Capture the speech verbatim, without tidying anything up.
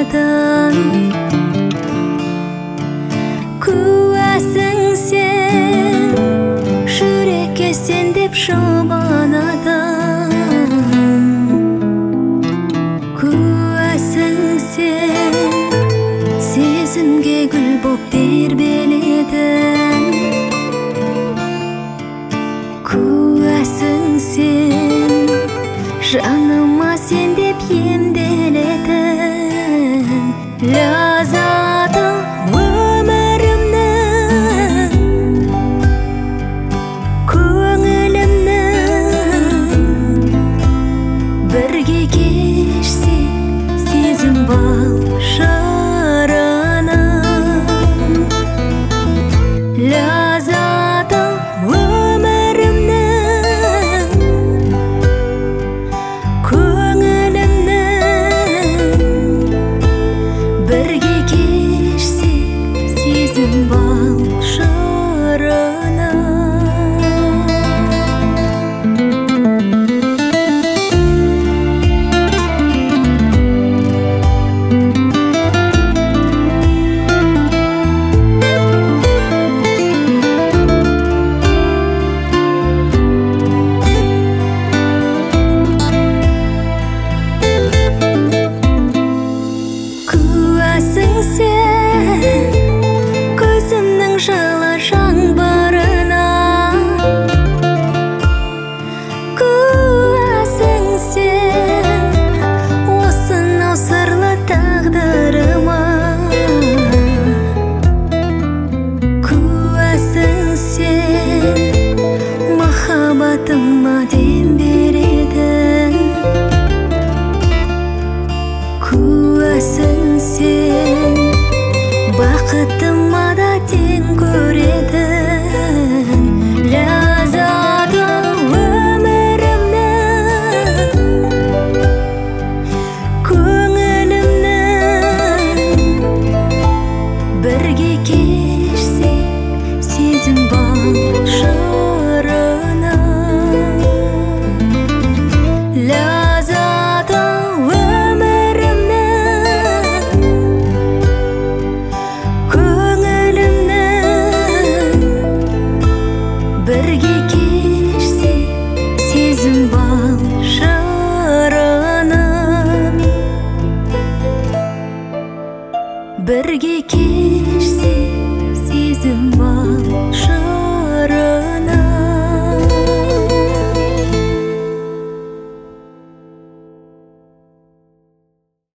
балшықтан куәсің сен жүрекке сен деп жұбанатын куәсің сен сезімге гүл боп тербелетін куәсің сен жаныма сен деп емделетін ләззаты өмірімнің көңілімнің бірге кешсек сезім бал шырынын ләззаты өмірімнің бірге кешсек сезім бал шырынын куәсің сен көзімнің жылы жаңбырына куәсің сен осынау сырлы тағдырыма куәсің сен махаббатыма дем беретін куәсің сен бақытыма да тең көретін ләззаты өмірімнің көңілімнің бірге кешсек сезім бал шырынын ләззаты бірге кешсек сезім бал шырынын бірге кешсек сезім бал шырынын